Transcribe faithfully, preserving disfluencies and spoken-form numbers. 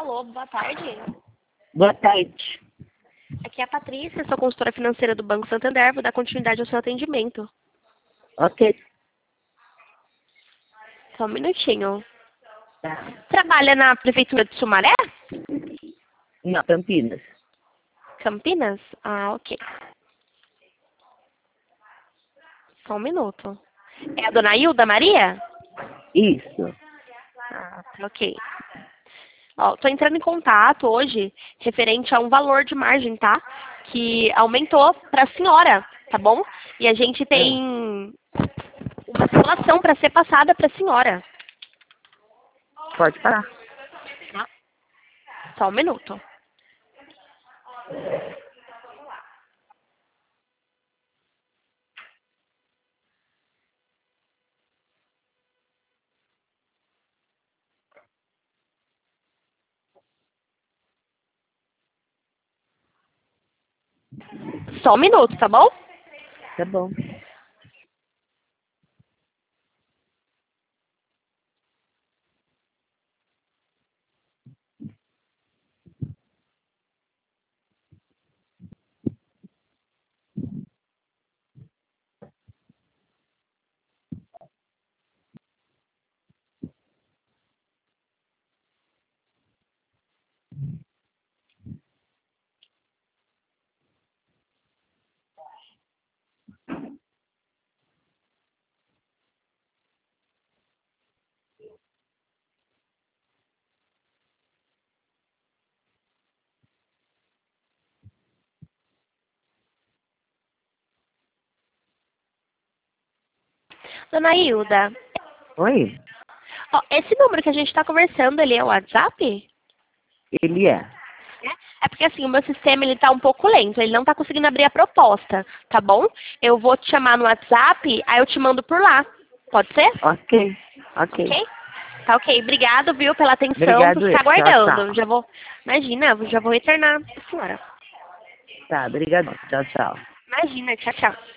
Alô, boa tarde. Boa tarde. Aqui é a Patrícia, sou consultora financeira do Banco Santander, vou dar continuidade ao seu atendimento. Ok. Só um minutinho. Tá. Trabalha na Prefeitura de Sumaré? Não, Campinas. Campinas? Ah, ok. Só um minuto. É a dona Hilda Maria? Isso. Ah, tá, ok. Ó, tô entrando em contato hoje referente a um valor de margem, tá? Que aumentou para a senhora, tá bom? E a gente tem uma simulação para ser passada para a senhora. Pode parar. Tá? Só um minuto. Só um minuto, tá bom? Tá bom. Dona Hilda, Oi? ó, esse número que a gente está conversando, ele é o WhatsApp? Ele é. É porque assim, o meu sistema ele tá um pouco lento, ele não tá conseguindo abrir a proposta, tá bom? Eu vou te chamar no WhatsApp, aí eu te mando por lá. Pode ser? Ok. Ok. Ok? Tá ok. Obrigado, viu, pela atenção. Vou Obrigado. ficar Tchau, aguardando. tchau. Já vou. Imagina, eu já vou retornar pra senhora. Tá, obrigado. Tchau, tchau. Imagina, tchau, tchau.